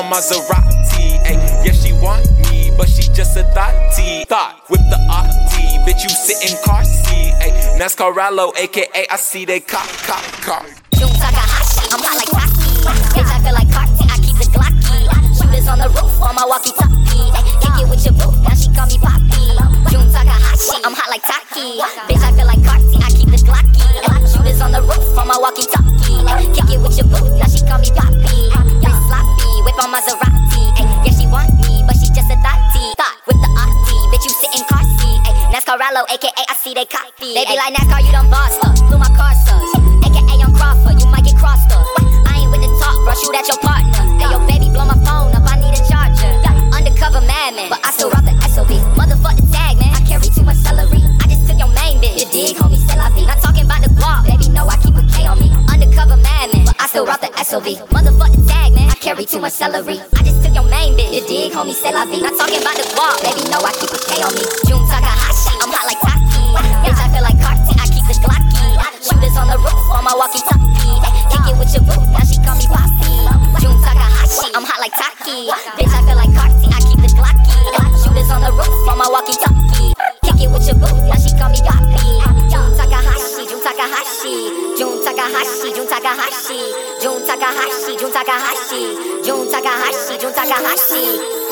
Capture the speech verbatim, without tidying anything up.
Maserati. Ay, yeah, she want me, but she just a thotty. Thought, whip the R T, bitch, you sit in car seat. Ay, NASCAR Rallo, aka I see they cop, cop, cop. June Takahashi, I'm hot like Taki. Bitch, I feel like Carti, I keep the Glocky. Shooters on the roof on my walkie-talkie. Ay, kick it with your boo, now she call me Poppy. June Takahashi, I'm hot like Taki. Bitch, I feel like Carti, I keep the Glocky. Ay, shooters on the roof on my walkie-talkie. Ay, kick it with your boo, now she call me Poppy. Wrist sloppy, whip on Maserati. Ay, yeah, she want me, but she just a thotty. Thought with the R T, bitch, you sit in car seat. Ay, NASCAR Rallo, aka I see they copy. They be like NASCAR, you done bossed up, blew my car sus. Aka on Crawford, you might get crossed up. I ain't with the talk, bro, shoot at your partner. Hey, yo, baby, blow my phone up, I need a charger. Undercover madman, but I still rock the S O B. Motherfuck the tag, man, I carry too much celery. I just took your main bitch, you dig, homie, c'est la vie. Not talking about the guap, baby, no, I keep a K on me. Undercover madman, but I still rock the S O B. Motherfuck the tag, man, I carry too much celery. I just took your main bitch, you dig, homie, c'est la vie. Not talking about the guap, baby, no, I keep a K on me. June Takahashi, I'm hot like Taki. Bitch, I feel like Carti, I keep the Glocky. Shooters on the roof on my walkie-talkie. Kick it with your boo, now she call me Poppy. June Takahashi, I'm hot like Taki. Bitch, I feel like Carti, I keep the Glocky. Shooters on the roof on my walkie-talkie. Kick it with your boo, now she call me Poppy. June Takahashi, June Takahashi, June Takahashi, June Takahashi, June Takahashi, June Takahashi, June Takahashi, June Takahashi.